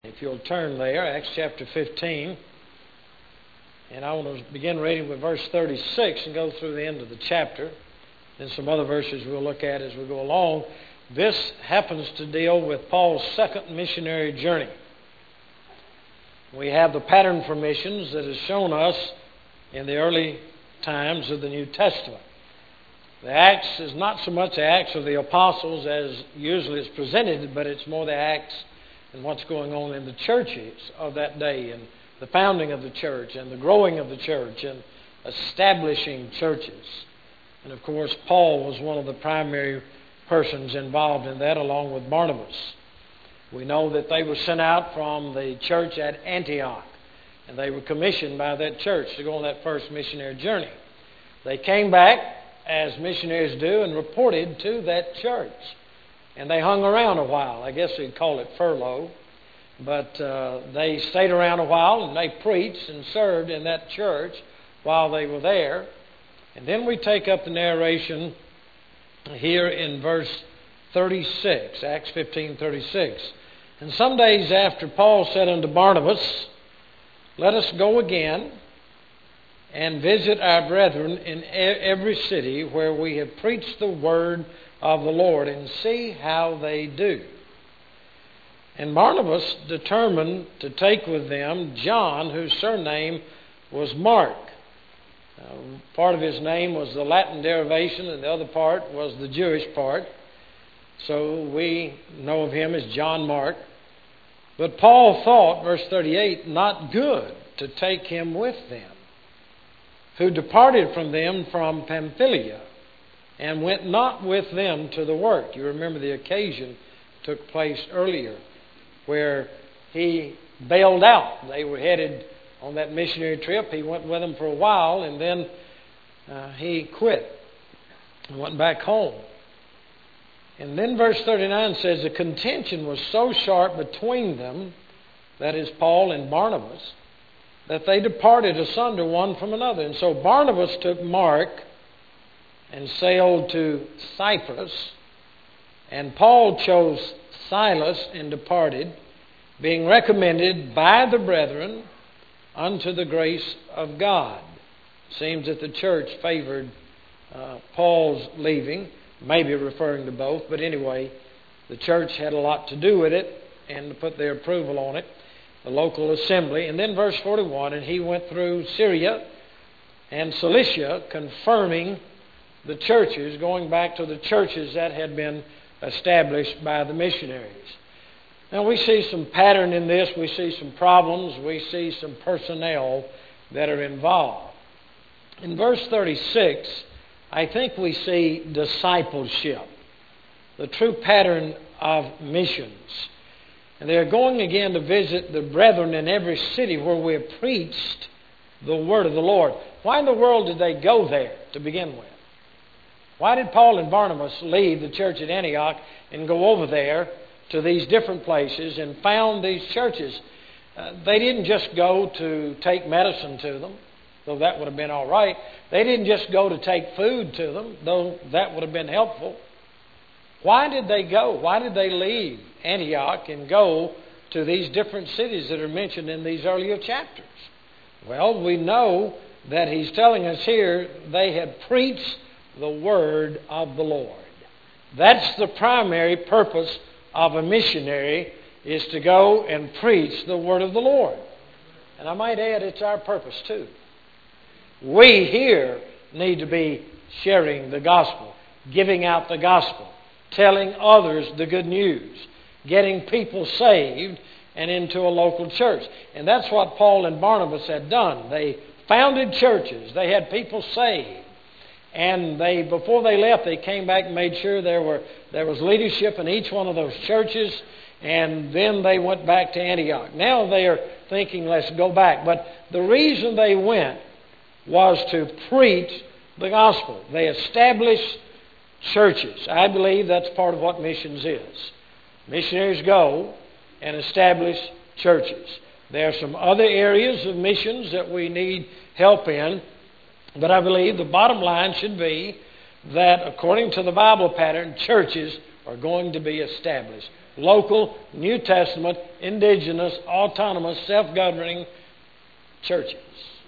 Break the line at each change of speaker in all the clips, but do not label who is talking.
If you'll turn there, Acts chapter 15, and I want to begin reading with verse 36 and go through the end of the chapter. Then some other verses we'll look at as we go along. This happens to deal with Paul's second missionary journey. We have the pattern for missions that is shown us in the early times of the New Testament. The Acts is not so much the Acts of the Apostles as usually is presented, but it's more the Acts and what's going on in the churches of that day, and the founding of the church, and the growing of the church, and establishing churches. And of course, Paul was one of the primary persons involved in that, along with Barnabas. We know that they were sent out from the church at Antioch, and they were commissioned by that church to go on that first missionary journey. They came back, as missionaries do, and reported to that church. And they hung around a while. I guess they'd call it furlough. But they stayed around a while, and they preached and served in that church while they were there. And then we take up the narration here in verse 36, Acts 15:36. And some days after, Paul said unto Barnabas, Let us go again and visit our brethren in every city where we have preached the word of the Lord, and see how they do. And Barnabas determined to take with them John, whose surname was Mark. Part of his name was the Latin derivation, and the other part was the Jewish part. So we know of him as John Mark. But Paul thought, verse 38, not good to take him with them, who departed from them from Pamphylia, and went not with them to the work. You remember the occasion took place earlier where he bailed out. They were headed on that missionary trip. He went with them for a while, and then he quit and went back home. And then verse 39 says, the contention was so sharp between them, that is Paul and Barnabas, that they departed asunder one from another. And so Barnabas took Mark and sailed to Cyprus, and Paul chose Silas and departed, being recommended by the brethren unto the grace of God. Seems that the church favored Paul's leaving, maybe referring to both, but anyway, the church had a lot to do with it and to put their approval on it, the local assembly. And then verse 41, and he went through Syria and Cilicia, confirming the churches, going back to the churches that had been established by the missionaries. Now we see some pattern in this. We see some problems. We see some personnel that are involved. In verse 36, I think we see discipleship, the true pattern of missions. And they're going again to visit the brethren in every city where we have preached the word of the Lord. Why in the world did they go there to begin with? Why did Paul and Barnabas leave the church at Antioch and go over there to these different places and found these churches? They didn't just go to take medicine to them, though that would have been all right. They didn't just go to take food to them, though that would have been helpful. Why did they go? Why did they leave Antioch and go to these different cities that are mentioned in these earlier chapters? Well, we know that he's telling us here they had preached the word of the Lord. That's the primary purpose of a missionary, is to go and preach the word of the Lord. And I might add, it's our purpose too. We here need to be sharing the gospel, giving out the gospel, telling others the good news, getting people saved and into a local church. And that's what Paul and Barnabas had done. They founded churches. They had people saved. And before they left, they came back and made sure there was leadership in each one of those churches. And then they went back to Antioch. Now they are thinking, let's go back. But the reason they went was to preach the gospel. They established churches. I believe that's part of what missions is. Missionaries go and establish churches. There are some other areas of missions that we need help in. But I believe the bottom line should be that according to the Bible pattern, churches are going to be established. Local, New Testament, indigenous, autonomous, self-governing churches.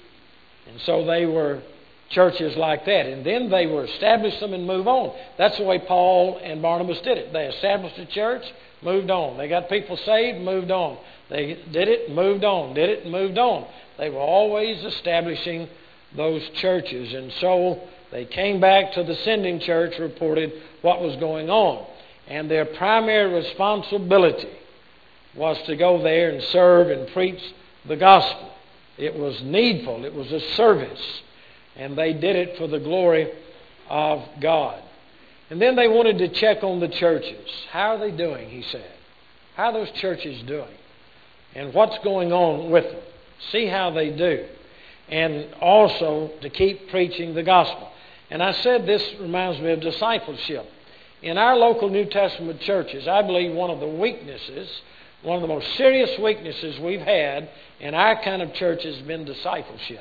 And so they were churches like that. And then they were establish them and move on. That's the way Paul and Barnabas did it. They established a church, moved on. They got people saved, moved on. They did it, moved on. Did it, moved on. They were always establishing those churches. And so they came back to the sending church, reported what was going on. And their primary responsibility was to go there and serve and preach the gospel. It was needful. It was a service. And they did it for the glory of God. And then they wanted to check on the churches. How are they doing, he said. How are those churches doing? And what's going on with them? See how they do. And also to keep preaching the gospel. And I said this reminds me of discipleship. In our local New Testament churches, I believe one of the weaknesses, one of the most serious weaknesses we've had in our kind of church has been discipleship.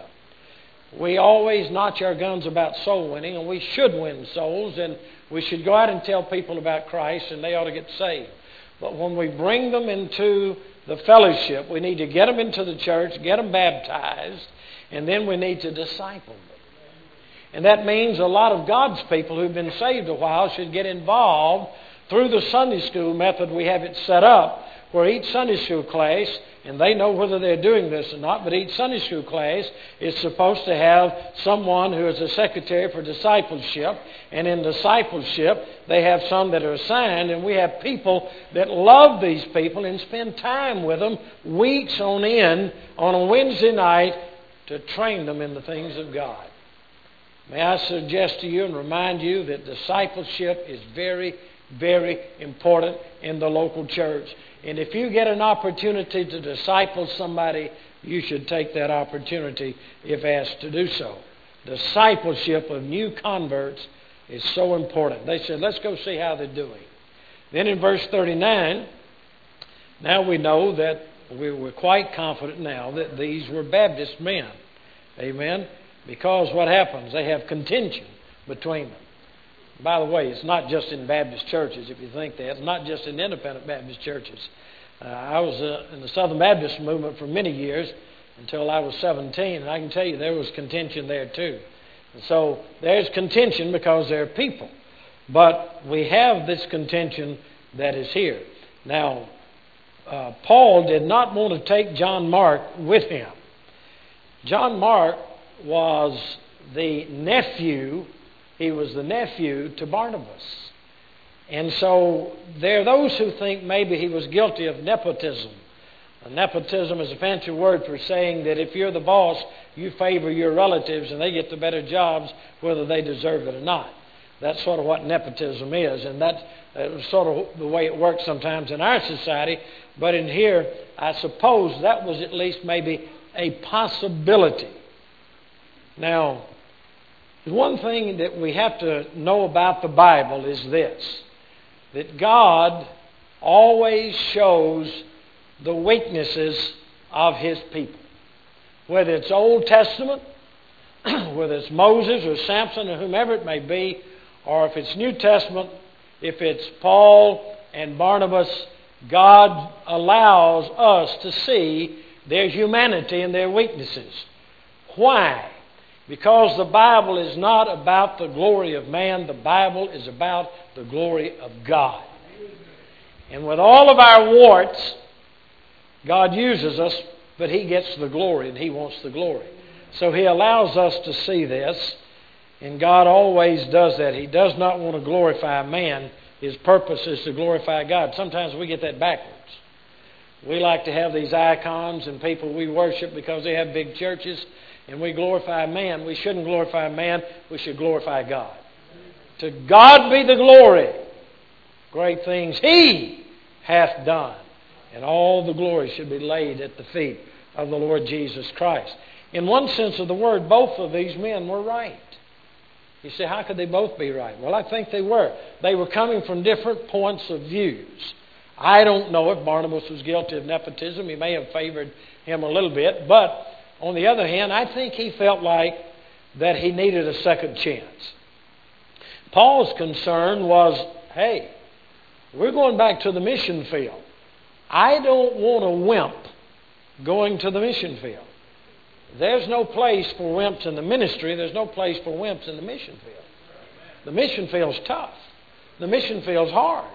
We always notch our guns about soul winning, and we should win souls, and we should go out and tell people about Christ, and they ought to get saved. But when we bring them into the fellowship, we need to get them into the church, get them baptized, and then we need to disciple them. And that means a lot of God's people who've been saved a while should get involved through the Sunday school method we have it set up, where each Sunday school class, and they know whether they're doing this or not, but each Sunday school class is supposed to have someone who is a secretary for discipleship. And in discipleship, they have some that are assigned, and we have people that love these people and spend time with them weeks on end on a Wednesday night to train them in the things of God. May I suggest to you and remind you that discipleship is very, very important in the local church. And if you get an opportunity to disciple somebody, you should take that opportunity if asked to do so. Discipleship of new converts is so important. They said, let's go see how they're doing. Then in verse 39, now we know that we're quite confident now that these were Baptist men. Amen? Because what happens? They have contention between them. By the way, it's not just in Baptist churches, if you think that. It's not just in independent Baptist churches. I was in the Southern Baptist movement for many years until I was 17, and I can tell you there was contention there too. And so there's contention because there are people. But we have this contention that is here. Now, Paul did not want to take John Mark with him. John Mark was the nephew. He was the nephew to Barnabas. And so there are those who think maybe he was guilty of nepotism. Nepotism is a fancy word for saying that if you're the boss, you favor your relatives and they get the better jobs whether they deserve it or not. That's sort of what nepotism is, and that's sort of the way it works sometimes in our society. But in here, I suppose that was at least maybe a possibility. Now, one thing that we have to know about the Bible is this, that God always shows the weaknesses of His people. Whether it's Old Testament, whether it's Moses or Samson or whomever it may be, or if it's New Testament, if it's Paul and Barnabas, God allows us to see their humanity and their weaknesses. Why? Because the Bible is not about the glory of man. The Bible is about the glory of God. And with all of our warts, God uses us, but He gets the glory, and He wants the glory. So He allows us to see this, and God always does that. He does not want to glorify man. His purpose is to glorify God. Sometimes we get that backwards. We like to have these icons and people we worship because they have big churches, and we glorify man. We shouldn't glorify man. We should glorify God. To God be the glory. Great things He hath done. And all the glory should be laid at the feet of the Lord Jesus Christ. In one sense of the word, both of these men were right. You say, how could they both be right? Well, I think they were. They were coming from different points of views. I don't know if Barnabas was guilty of nepotism. He may have favored him a little bit. But on the other hand, I think he felt like that he needed a second chance. Paul's concern was, hey, We're going back to the mission field. I don't want a wimp going to the mission field. There's no place for wimps in the ministry. There's no place for wimps in the mission field. The mission field's tough. The mission field's hard.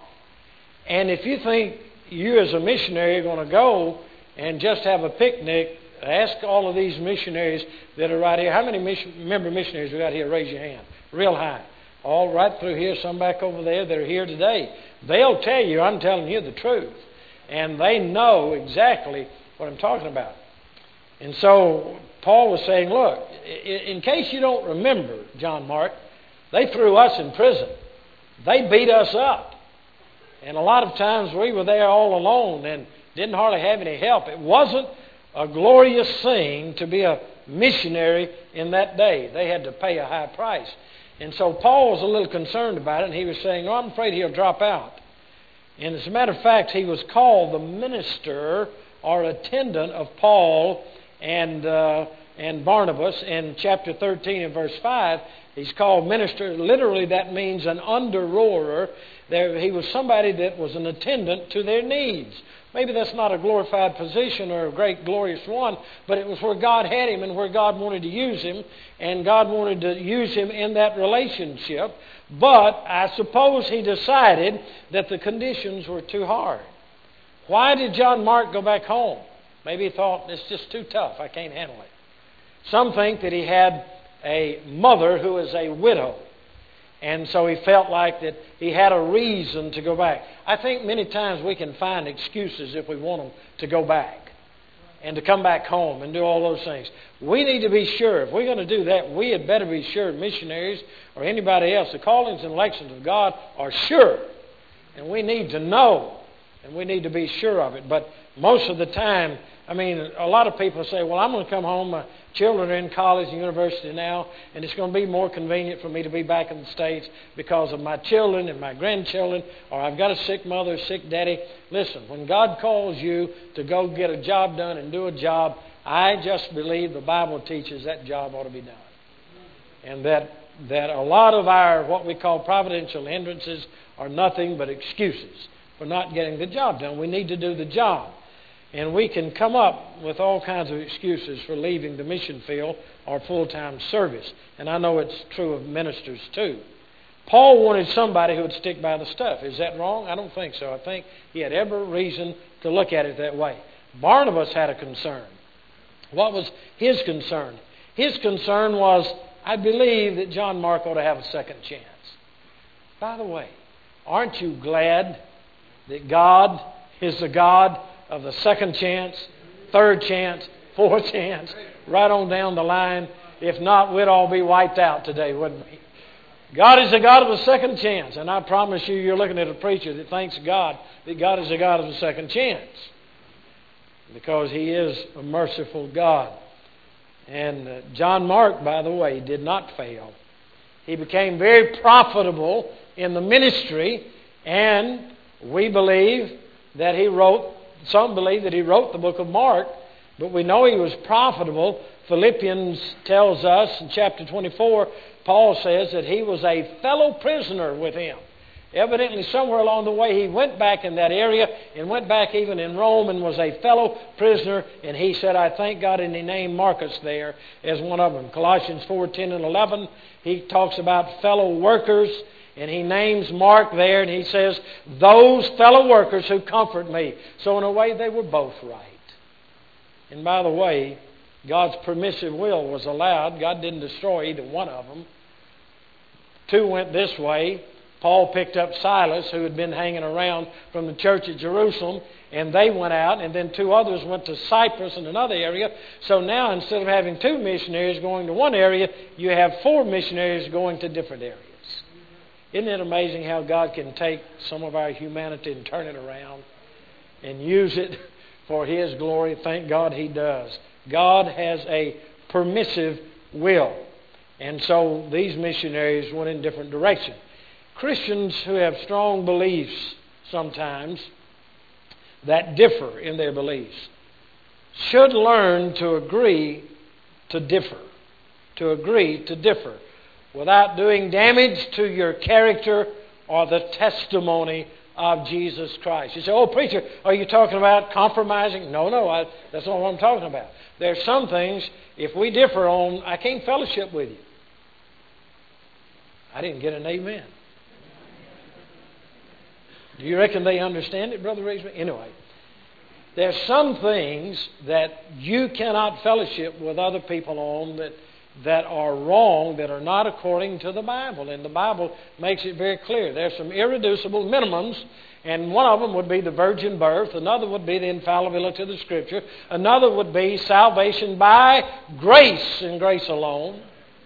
And if you think you as a missionary are going to go and just have a picnic, ask all of these missionaries that are right here. How many member missionaries we got here? Raise your hand. Real high. All right through here, some back over there that are here today. They'll tell you, I'm telling you the truth. And they know exactly what I'm talking about. And so Paul was saying, look, in case you don't remember, John Mark, they threw us in prison. They beat us up. And a lot of times we were there all alone and didn't hardly have any help. It wasn't a glorious thing to be a missionary in that day. They had to pay a high price. And so Paul was a little concerned about it, and he was saying, no, I'm afraid he'll drop out. And as a matter of fact, he was called the minister or attendant of Paul and Barnabas in chapter 13 and verse 5. He's called minister. Literally, that means an under-rower. He was somebody that was an attendant to their needs. Maybe that's not a glorified position or a great glorious one, but it was where God had him and where God wanted to use him, and God wanted to use him in that relationship. But I suppose he decided that the conditions were too hard. Why did John Mark go back home? Maybe he thought, it's just too tough. I can't handle it. Some think that he had a mother who was a widow. And so he felt like that he had a reason to go back. I think many times we can find excuses if we want them to go back and to come back home and do all those things. We need to be sure. If we're going to do that, we had better be sure, missionaries or anybody else, the callings and elections of God are sure. And we need to know, and we need to be sure of it. But most of the time, I mean, a lot of people say, well, I'm going to come home. My children are in college and university now, and it's going to be more convenient for me to be back in the States because of my children and my grandchildren, or I've got a sick mother, sick daddy. Listen, when God calls you to go get a job done and do a job, I just believe the Bible teaches that job ought to be done. And that a lot of our what we call providential hindrances are nothing but excuses for not getting the job done. We need to do the job. And we can come up with all kinds of excuses for leaving the mission field or full-time service. And I know it's true of ministers too. Paul wanted somebody who would stick by the stuff. Is that wrong? I don't think so. I think he had every reason to look at it that way. Barnabas had a concern. What was his concern? His concern was, I believe that John Mark ought to have a second chance. By the way, aren't you glad that God is the God of the second chance, third chance, fourth chance, right on down the line? If not, we'd all be wiped out today, wouldn't we? God is the God of the second chance. And I promise you, you're looking at a preacher that thanks God that God is the God of the second chance. Because He is a merciful God. And John Mark, by the way, did not fail. He became very profitable in the ministry, and we believe that some believe that he wrote the book of Mark, but we know he was profitable. Philippians tells us in chapter 24, Paul says that he was a fellow prisoner with him. Evidently, somewhere along the way, he went back in that area and went back even in Rome and was a fellow prisoner. And he said, I thank God, and he named Marcus there as one of them. Colossians 4:10 and 11, he talks about fellow workers. And he names Mark there, and he says, those fellow workers who comfort me. So in a way, they were both right. And by the way, God's permissive will was allowed. God didn't destroy either one of them. Two went this way. Paul picked up Silas, who had been hanging around from the church at Jerusalem, and they went out, and then two others went to Cyprus in another area. So now, instead of having two missionaries going to one area, you have four missionaries going to different areas. Isn't it amazing how God can take some of our humanity and turn it around and use it for His glory? Thank God He does. God has a permissive will. And so these missionaries went in different directions. Christians who have strong beliefs sometimes that differ in their beliefs should learn to agree to differ. To agree to differ without doing damage to your character or the testimony of Jesus Christ. You say, oh, preacher, are you talking about compromising? No, that's not what I'm talking about. There are some things, if we differ on, I can't fellowship with you. I didn't get an amen. Do you reckon they understand it, Brother Reesby? Anyway, there's some things that you cannot fellowship with other people on that are wrong, that are not according to the Bible. And the Bible makes it very clear. There's some irreducible minimums, and one of them would be the virgin birth. Another would be the infallibility of the Scripture. Another would be salvation by grace and grace alone.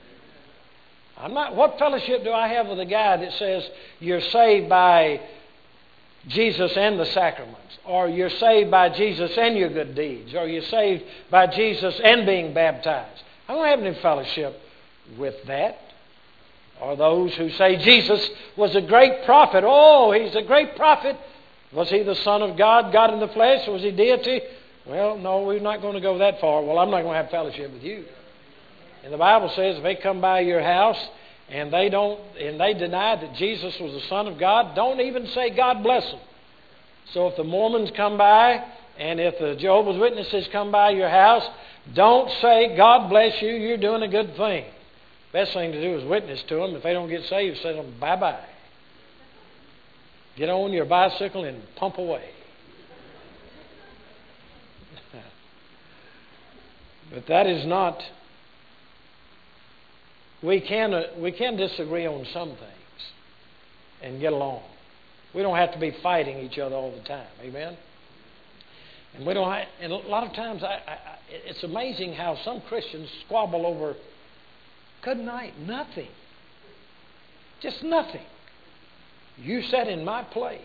What fellowship do I have with a guy that says you're saved by Jesus and the sacraments, or you're saved by Jesus and your good deeds, or you're saved by Jesus and being baptized? I don't have any fellowship with that. Or those who say Jesus was a great prophet. Oh, he's a great prophet. Was he the Son of God, God in the flesh? Was he deity? Well, no, we're not going to go that far. Well, I'm not going to have fellowship with you. And the Bible says if they come by your house and they deny that Jesus was the Son of God, don't even say God bless them. So if the Mormons come by and if the Jehovah's Witnesses come by your house, don't say God bless you, you're doing a good thing. Best thing to do is witness to them. If they don't get saved, say to them bye-bye. Get on your bicycle and pump away. But that is not... We can disagree on some things and get along. We don't have to be fighting each other all the time. Amen? And and a lot of times it's amazing how some Christians squabble over good night, nothing. Just nothing. You sat in my place.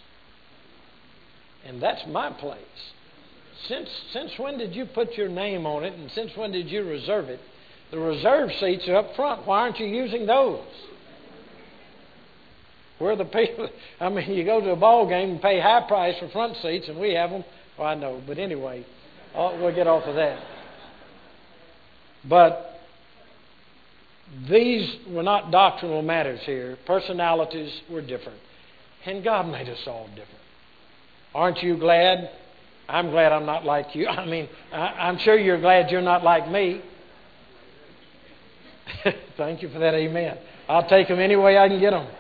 And that's my place. Since when did you put your name on it, and since when did you reserve it? The reserve seats are up front. Why aren't you using those? Where the people, you go to a ball game and pay high price for front seats, and we have them. Well, I know, but anyway, we'll get off of that. But these were not doctrinal matters here. Personalities were different. And God made us all different. Aren't you glad? I'm glad I'm not like you. I'm sure you're glad you're not like me. Thank you for that amen. I'll take them any way I can get them.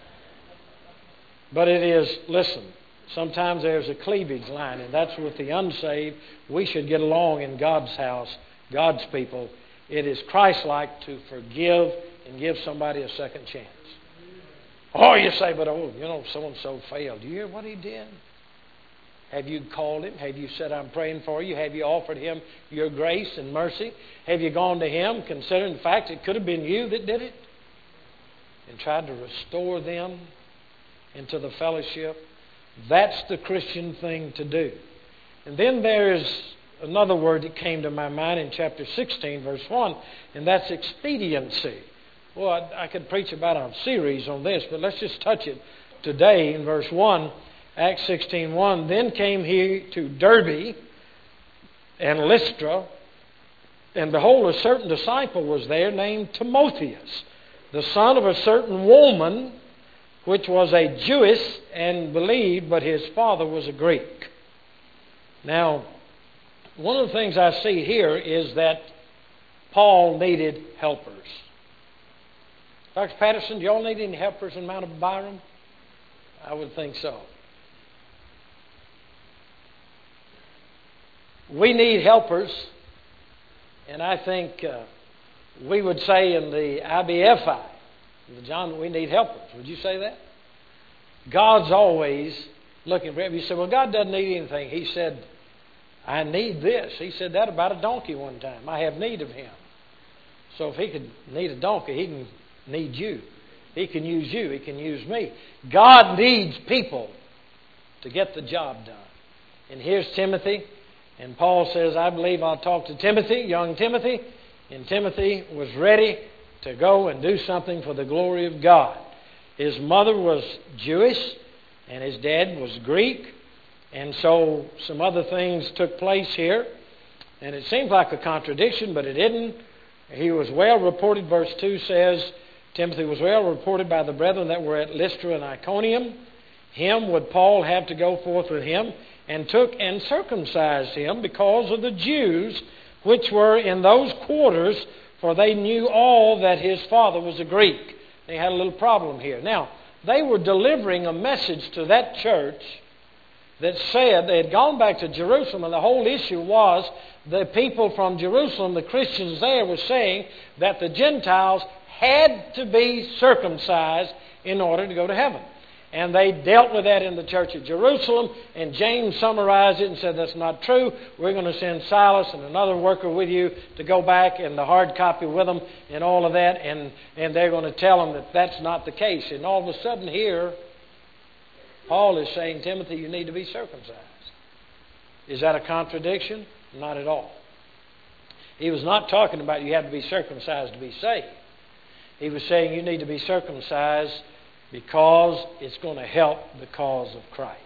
But it is, listen, sometimes there's a cleavage line, and that's with the unsaved. We should get along in God's house, God's people. It is Christ-like to forgive and give somebody a second chance. Oh, you say, but so-and-so failed. Do you hear what he did? Have you called him? Have you said, I'm praying for you? Have you offered him your grace and mercy? Have you gone to him, considering the fact it could have been you that did it? And tried to restore them into the fellowship? That's the Christian thing to do. And then there's another word that came to my mind in chapter 16, verse 1, and that's expediency. Well, I could preach about a series on this, but let's just touch it today in verse 1. Acts 16:1. Then came he to Derbe and Lystra, and behold, a certain disciple was there named Timotheus, the son of a certain woman, which was a Jewess and believed, but his father was a Greek. Now, one of the things I see here is that Paul needed helpers. Dr. Patterson, do you all need any helpers in Mount Byram? I would think so. We need helpers, and I think we would say in the IBFI, John, we need helpers. Would you say that? God's always looking for help. You say, well, God doesn't need anything. He said, I need this. He said that about a donkey one time. I have need of him. So if he could need a donkey, he can need you. He can use you. He can use me. God needs people to get the job done. And here's Timothy. And Paul says, I believe I'll talk to Timothy, young Timothy. And Timothy was ready to go and do something for the glory of God. His mother was Jewish and his dad was Greek. And so some other things took place here. And it seems like a contradiction, but it isn't. He was well reported, verse 2 says, Timothy was well reported by the brethren that were at Lystra and Iconium. him would Paul have to go forth with him, and took and circumcised him because of the Jews which were in those quarters, for they knew all that his father was a Greek. They had a little problem here. Now, they were delivering a message to that church that said they had gone back to Jerusalem, and the whole issue was the people from Jerusalem, the Christians there, were saying that the Gentiles had to be circumcised in order to go to heaven. And they dealt with that in the church at Jerusalem, and James summarized it and said, that's not true. We're going to send Silas and another worker with you to go back and the hard copy with them and all of that, and they're going to tell them that that's not the case. And all of a sudden here, Paul is saying, Timothy, you need to be circumcised. Is that a contradiction? Not at all. He was not talking about you have to be circumcised to be saved. He was saying you need to be circumcised because it's going to help the cause of Christ.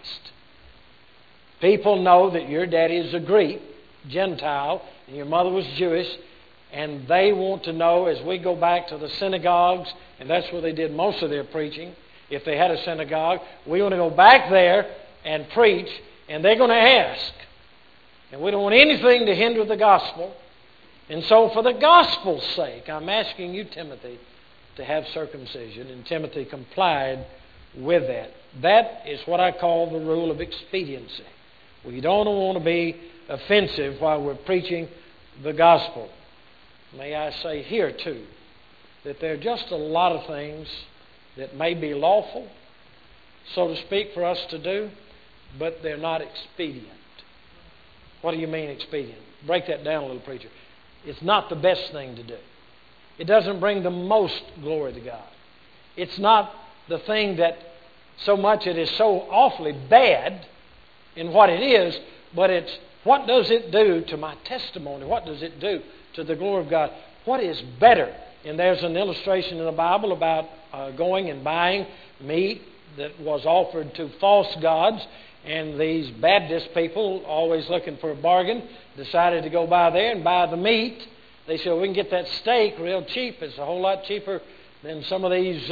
People know that your daddy is a Greek, Gentile, and your mother was Jewish, and they want to know as we go back to the synagogues, and that's where they did most of their preaching, if they had a synagogue, we want to go back there and preach, and they're going to ask. And we don't want anything to hinder the gospel. And so for the gospel's sake, I'm asking you, Timothy, to have circumcision, and Timothy complied with that. That is what I call the rule of expediency. We don't want to be offensive while we're preaching the gospel. May I say here, too, that there are just a lot of things that may be lawful, so to speak, for us to do, but they're not expedient. What do you mean expedient? Break that down a little, preacher. It's not the best thing to do. It doesn't bring the most glory to God. It's not the thing that so much it is so awfully bad in what it is, but it's what does it do to my testimony? What does it do to the glory of God? What is better? And there's an illustration in the Bible about going and buying meat that was offered to false gods, and these Baptist people, always looking for a bargain, decided to go by there and buy the meat. They said, we can get that steak real cheap. It's a whole lot cheaper than some of these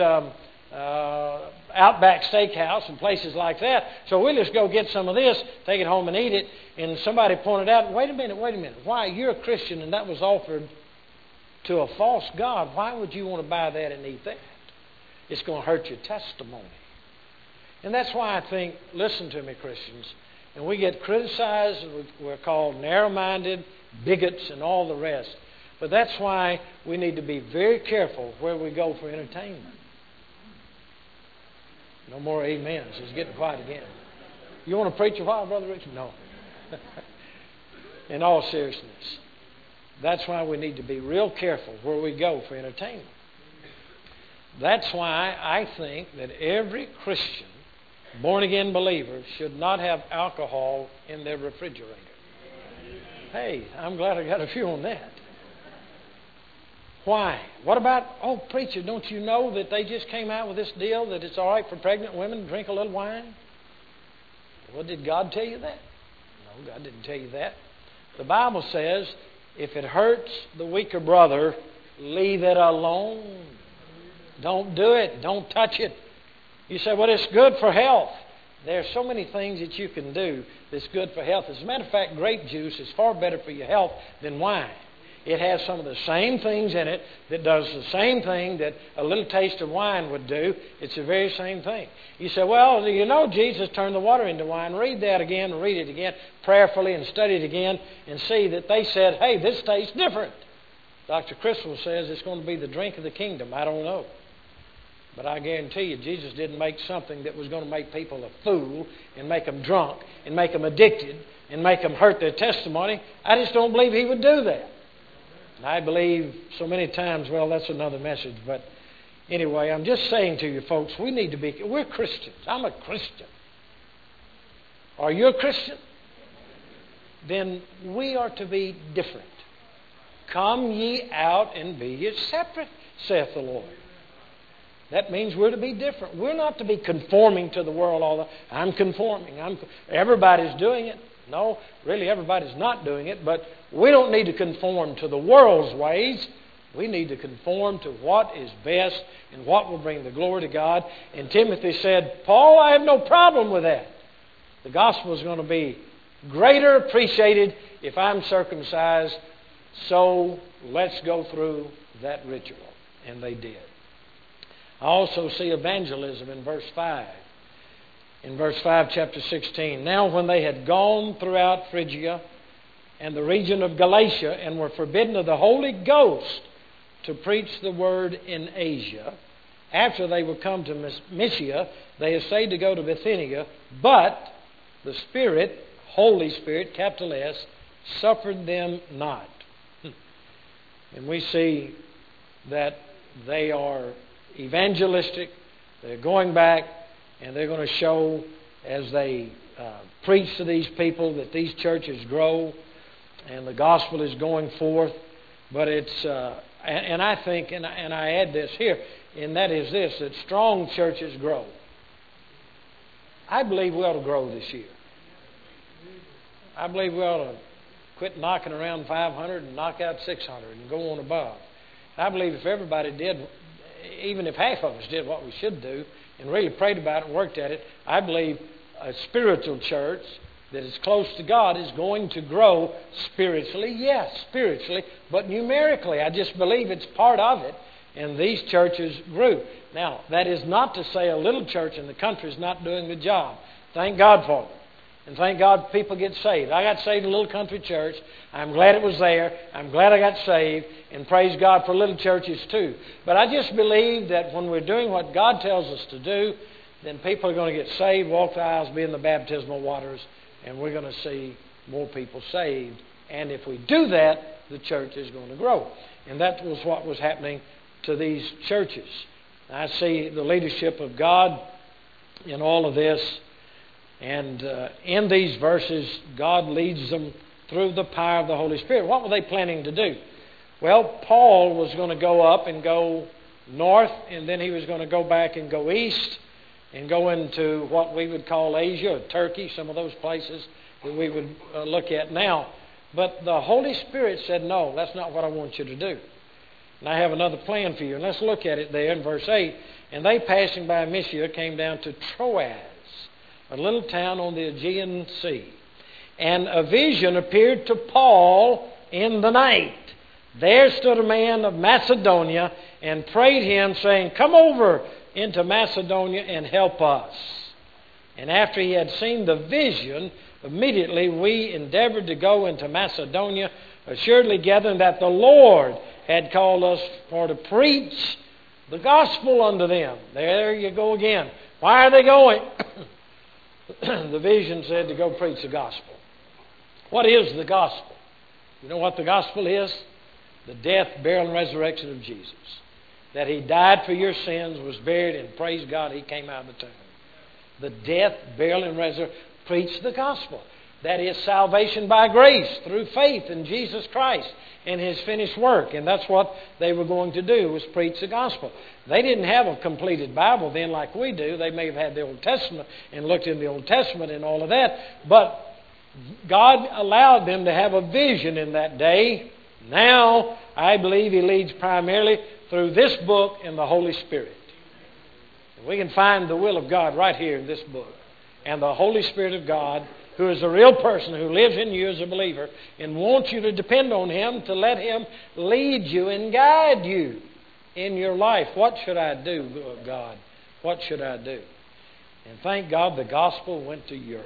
Outback Steakhouse and places like that. So we'll just go get some of this, take it home and eat it. And somebody pointed out, wait a minute. Why, you're a Christian and that was offered to a false god. Why would you want to buy that and eat that? It's going to hurt your testimony. And that's why I think, listen to me, Christians, and we get criticized, we're called narrow-minded, bigots, and all the rest. But that's why we need to be very careful where we go for entertainment. No more amens. It's getting quiet again. You want to preach a while, Brother Richard? No. In all seriousness, that's why we need to be real careful where we go for entertainment. That's why I think that every Christian, born-again believer, should not have alcohol in their refrigerator. Hey, I'm glad I got a few on that. Why? What about, preacher, don't you know that they just came out with this deal that it's all right for pregnant women to drink a little wine? Well, did God tell you that? No, God didn't tell you that. The Bible says, if it hurts the weaker brother, leave it alone. Don't do it. Don't touch it. You say, well, it's good for health. There are so many things that you can do that's good for health. As a matter of fact, grape juice is far better for your health than wine. It has some of the same things in it that does the same thing that a little taste of wine would do. It's the very same thing. You say, well, you know Jesus turned the water into wine. Read that again, read it again prayerfully and study it again and see that they said, hey, this tastes different. Dr. Criswell says it's going to be the drink of the kingdom. I don't know. But I guarantee you, Jesus didn't make something that was going to make people a fool and make them drunk and make them addicted and make them hurt their testimony. I just don't believe He would do that. And I believe so many times, well, that's another message. But anyway, I'm just saying to you folks, we need to be, we're Christians. I'm a Christian. Are you a Christian? Then we are to be different. Come ye out and be ye separate, saith the Lord. That means we're to be different. We're not to be conforming to the world all the time. I'm conforming. Everybody's doing it. No, really everybody's not doing it, but we don't need to conform to the world's ways. We need to conform to what is best and what will bring the glory to God. And Timothy said, Paul, I have no problem with that. The gospel is going to be greater appreciated if I'm circumcised, so let's go through that ritual. And they did. I also see evangelism in verse 5. In verse 5, chapter 16. Now when they had gone throughout Phrygia and the region of Galatia and were forbidden of the Holy Ghost to preach the word in Asia, after they were come to Mysia, they essayed to go to Bithynia, but the Spirit, Holy Spirit, capital S, suffered them not. And we see that they are evangelistic. They're going back and they're going to show as they preach to these people that these churches grow and the gospel is going forth. But it's, and I think, and I add this here, and that is this, that strong churches grow. I believe we ought to grow this year. I believe we ought to quit knocking around 500 and knock out 600 and go on above. I believe if everybody did, even if half of us did what we should do and really prayed about it and worked at it, I believe a spiritual church that is close to God is going to grow spiritually. Yes, spiritually, but numerically. I just believe it's part of it, and these churches grew. Now, that is not to say a little church in the country is not doing the job. Thank God for it. And thank God people get saved. I got saved in a little country church. I'm glad it was there. I'm glad I got saved. And praise God for little churches too. But I just believe that when we're doing what God tells us to do, then people are going to get saved, walk the aisles, be in the baptismal waters, and we're going to see more people saved. And if we do that, the church is going to grow. And that was what was happening to these churches. I see the leadership of God in all of this. And in these verses, God leads them through the power of the Holy Spirit. What were they planning to do? Well, Paul was going to go up and go north, and then he was going to go back and go east and go into what we would call Asia or Turkey, some of those places that we would look at now. But the Holy Spirit said, no, that's not what I want you to do. And I have another plan for you. And let's look at it there in verse 8. And they, passing by Mysia, came down to Troas, a little town on the Aegean Sea. And a vision appeared to Paul in the night. There stood a man of Macedonia and prayed him, saying, come over into Macedonia and help us. And after he had seen the vision, immediately we endeavored to go into Macedonia, assuredly gathering that the Lord had called us for to preach the gospel unto them. There you go again. Why are they going? The vision said to go preach the gospel. What is the gospel? You know what the gospel is? The death, burial, and resurrection of Jesus. That He died for your sins, was buried, and praise God, He came out of the tomb. The death, burial, and resurrection. Preach the gospel. That is salvation by grace through faith in Jesus Christ and His finished work. And that's what they were going to do, was preach the gospel. They didn't have a completed Bible then like we do. They may have had the Old Testament and looked in the Old Testament and all of that. But God allowed them to have a vision in that day. Now, I believe He leads primarily through this book and the Holy Spirit. We can find the will of God right here in this book. And the Holy Spirit of God, who is a real person who lives in you as a believer and wants you to depend on Him to let Him lead you and guide you in your life. What should I do, God? What should I do? And thank God the gospel went to Europe.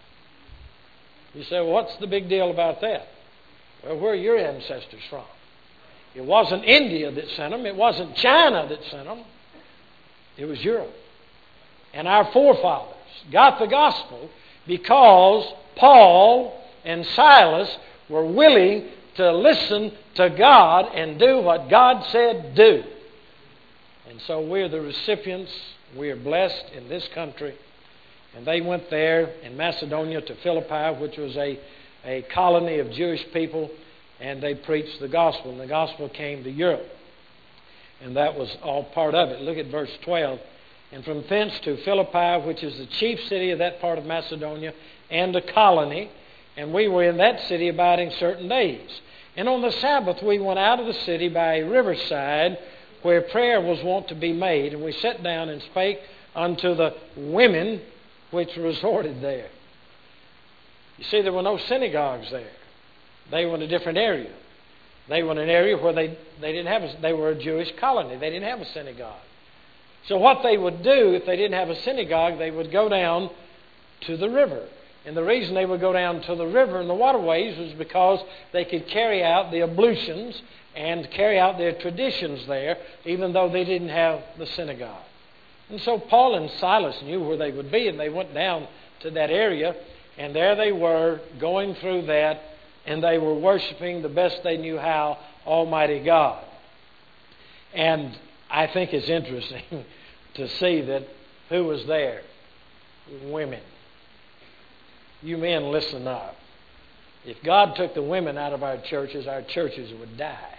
You say, well, what's the big deal about that? Well, where are your ancestors from? It wasn't India that sent them. It wasn't China that sent them. It was Europe. And our forefathers got the gospel because Paul and Silas were willing to listen to God and do what God said do. And so we're the recipients. We are blessed in this country. And they went there in Macedonia to Philippi, which was a colony of Jewish people, and they preached the gospel. And the gospel came to Europe. And that was all part of it. Look at verse 12. And from thence to Philippi, which is the chief city of that part of Macedonia, and a colony. And we were in that city abiding certain days. And on the Sabbath we went out of the city by a riverside where prayer was wont to be made. And we sat down and spake unto the women which resorted there. You see, there were no synagogues there. They were in a different area. They were in an area where they didn't have they were a Jewish colony. They didn't have a synagogue. So what they would do if they didn't have a synagogue, they would go down to the river. And the reason they would go down to the river and the waterways was because they could carry out the ablutions and carry out their traditions there, even though they didn't have the synagogue. And so Paul and Silas knew where they would be, and they went down to that area, and there they were going through that, and they were worshiping the best they knew how Almighty God. And I think it's interesting to see that who was there? Women. You men, listen up. If God took the women out of our churches would die.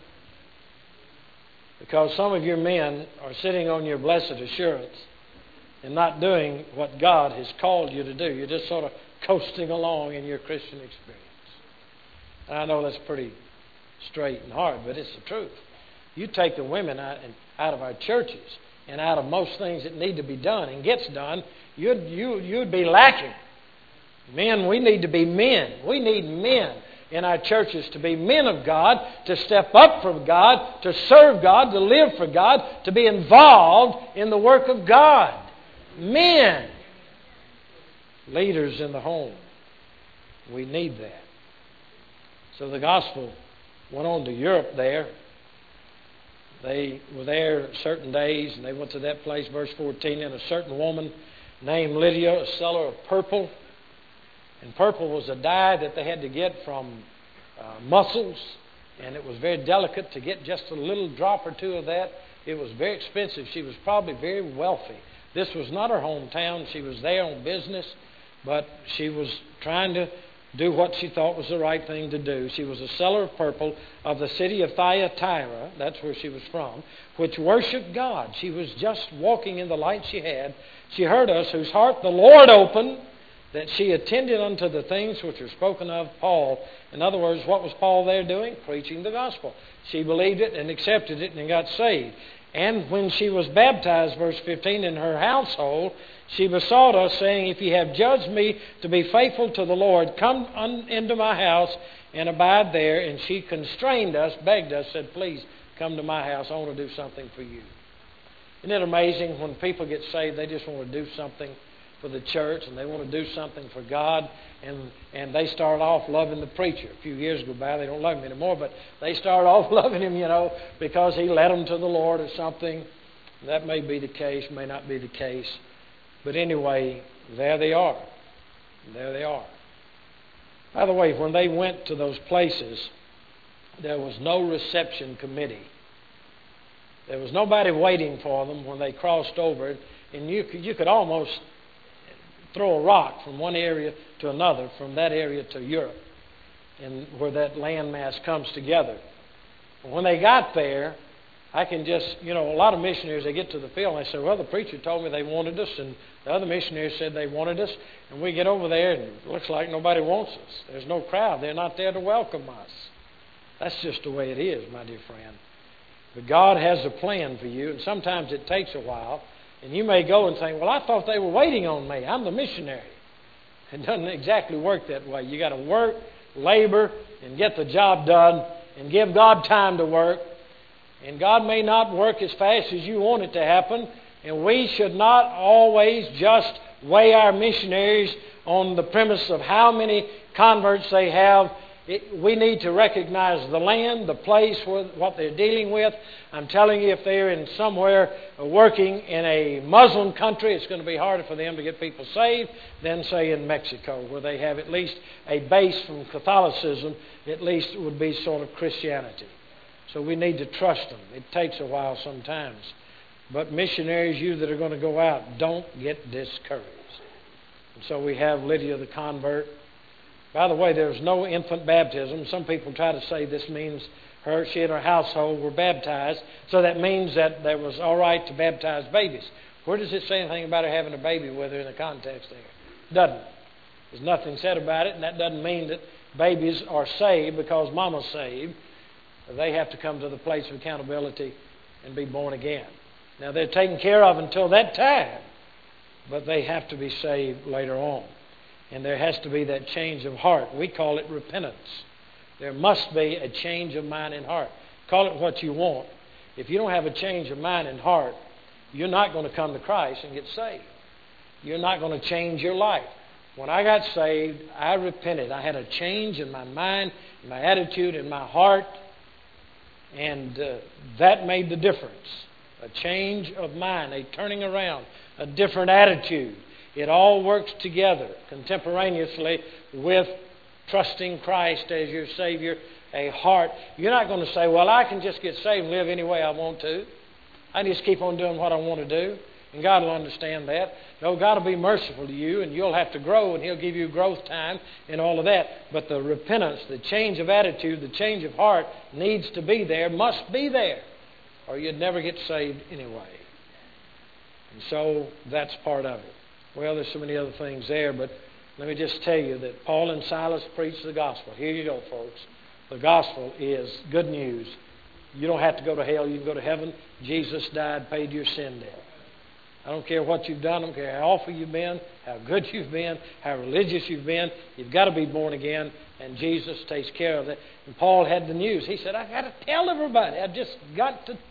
Because some of your men are sitting on your blessed assurance and not doing what God has called you to do. You're just sort of coasting along in your Christian experience. And I know that's pretty straight and hard, but it's the truth. You take the women out of our churches and out of most things that need to be done and gets done, you'd be lacking. Men, we need to be men. We need men in our churches to be men of God, to step up for God, to serve God, to live for God, to be involved in the work of God. Men. Leaders in the home. We need that. So the gospel went on to Europe there. They were there certain days, and they went to that place, verse 14, and a certain woman named Lydia, a seller of purple. And purple was a dye that they had to get from mussels, and it was very delicate to get just a little drop or two of that. It was very expensive. She was probably very wealthy. This was not her hometown. She was there on business, but she was trying to do what she thought was the right thing to do. She was a seller of purple of the city of Thyatira, that's where she was from, which worshipped God. She was just walking in the light she had. She heard us, whose heart the Lord opened, that she attended unto the things which are spoken of Paul. In other words, what was Paul there doing? Preaching the gospel. She believed it and accepted it and got saved. And when she was baptized, verse 15, in her household, she besought us, saying, if ye have judged me to be faithful to the Lord, come into my house and abide there. And she constrained us, begged us, said, please come to my house. I want to do something for you. Isn't it amazing when people get saved, they just want to do something for the church, and they want to do something for God, and they start off loving the preacher. A few years go by, they don't love him anymore, but they start off loving him, because he led them to the Lord or something. That may be the case, may not be the case. But anyway, there they are. There they are. By the way, when they went to those places, there was no reception committee. There was nobody waiting for them when they crossed over, and you could almost throw a rock from one area to another, from that area to Europe, and where that landmass comes together. When they got there, I can just, a lot of missionaries, they get to the field and they say, well, the preacher told me they wanted us, and the other missionaries said they wanted us, and we get over there and it looks like nobody wants us. There's no crowd. They're not there to welcome us. That's just the way it is, my dear friend. But God has a plan for you, and sometimes it takes a while. And you may go and think, well, I thought they were waiting on me. I'm the missionary. It doesn't exactly work that way. You got to work, labor, and get the job done, and give God time to work. And God may not work as fast as you want it to happen. And we should not always just weigh our missionaries on the premise of how many converts they have. We need to recognize the land, the place, what they're dealing with. I'm telling you, if they're in somewhere working in a Muslim country, it's going to be harder for them to get people saved than, say, in Mexico, where they have at least a base from Catholicism, at least it would be sort of Christianity. So we need to trust them. It takes a while sometimes. But missionaries, you that are going to go out, don't get discouraged. And so we have Lydia the convert. By the way, there's no infant baptism. Some people try to say this means she and her household were baptized, so that means that there was all right to baptize babies. Where does it say anything about her having a baby with her in the context there? It doesn't. There's nothing said about it, and that doesn't mean that babies are saved because mama's saved. They have to come to the place of accountability and be born again. Now, they're taken care of until that time, but they have to be saved later on. And there has to be that change of heart. We call it repentance. There must be a change of mind and heart. Call it what you want. If you don't have a change of mind and heart, you're not going to come to Christ and get saved. You're not going to change your life. When I got saved, I repented. I had a change in my mind, in my attitude, in my heart, and that made the difference. A change of mind, a turning around, a different attitude. It all works together contemporaneously with trusting Christ as your Savior, a heart. You're not going to say, well, I can just get saved and live any way I want to. I just keep on doing what I want to do, and God will understand that. No, God will be merciful to you, and you'll have to grow, and He'll give you growth time and all of that. But the repentance, the change of attitude, the change of heart needs to be there, must be there, or you'd never get saved anyway. And so that's part of it. Well, there's so many other things there, but let me just tell you that Paul and Silas preached the gospel. Here you go, folks. The gospel is good news. You don't have to go to hell. You can go to heaven. Jesus died, paid your sin debt. I don't care what you've done. I don't care how awful you've been, how good you've been, how religious you've been. You've got to be born again, and Jesus takes care of it. And Paul had the news. He said, I got to tell everybody. I just got to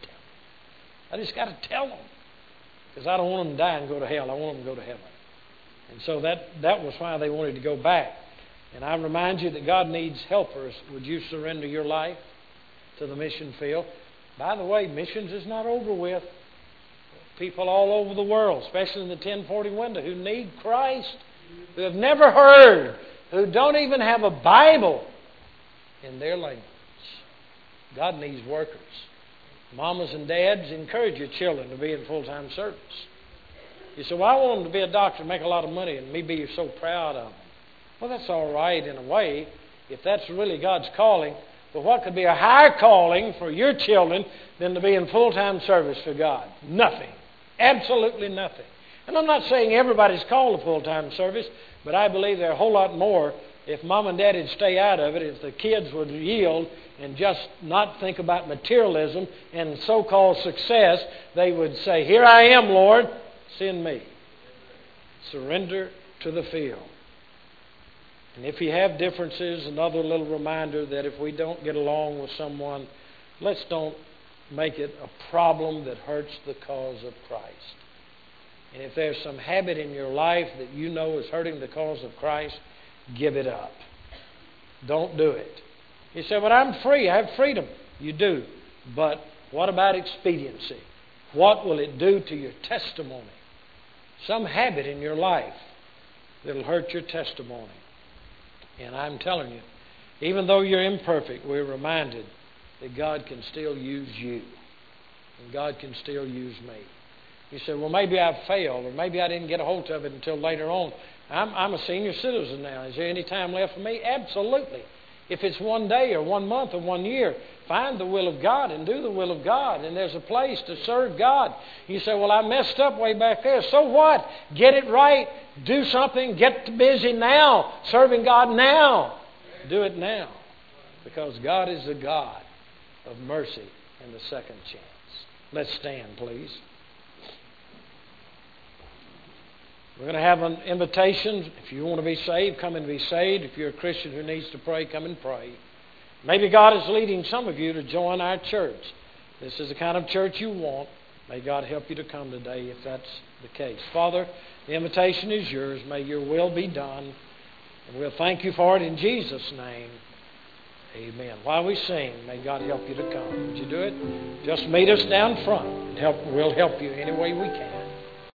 tell them. Because I don't want them to die and go to hell. I want them to go to heaven. And so that was why they wanted to go back. And I remind you that God needs helpers. Would you surrender your life to the mission field? By the way, missions is not over with. People all over the world, especially in the 1040 window, who need Christ, who have never heard, who don't even have a Bible in their language. God needs workers. Mamas and dads, encourage your children to be in full-time service. You say, well, I want them to be a doctor and make a lot of money and me be so proud of them. Well, that's all right in a way, if that's really God's calling. But what could be a higher calling for your children than to be in full-time service for God? Nothing. Absolutely nothing. And I'm not saying everybody's called to full-time service, but I believe there are a whole lot more if mom and dad would stay out of it, if the kids would yield and just not think about materialism and so-called success. They would say, here I am, Lord, send me. Surrender to the field. And if you have differences, another little reminder that if we don't get along with someone, let's don't make it a problem that hurts the cause of Christ. And if there's some habit in your life that you know is hurting the cause of Christ, give it up. Don't do it. You say, but I'm free. I have freedom. You do. But what about expediency? What will it do to your testimony? Some habit in your life that will hurt your testimony. And I'm telling you, even though you're imperfect, we're reminded that God can still use you. And God can still use me. You say, well, maybe I've failed, or maybe I didn't get a hold of it until later on. I'm a senior citizen now. Is there any time left for me? Absolutely. If it's 1 day or 1 month or 1 year, find the will of God and do the will of God. And there's a place to serve God. You say, well, I messed up way back there. So what? Get it right. Do something. Get busy now. Serving God now. Do it now. Because God is the God of mercy and the second chance. Let's stand, please. We're going to have an invitation. If you want to be saved, come and be saved. If you're a Christian who needs to pray, come and pray. Maybe God is leading some of you to join our church. This is the kind of church you want. May God help you to come today if that's the case. Father, the invitation is yours. May your will be done. And we'll thank you for it in Jesus' name. Amen. While we sing, may God help you to come. Would you do it? Just meet us down front. And we'll help you any way we can.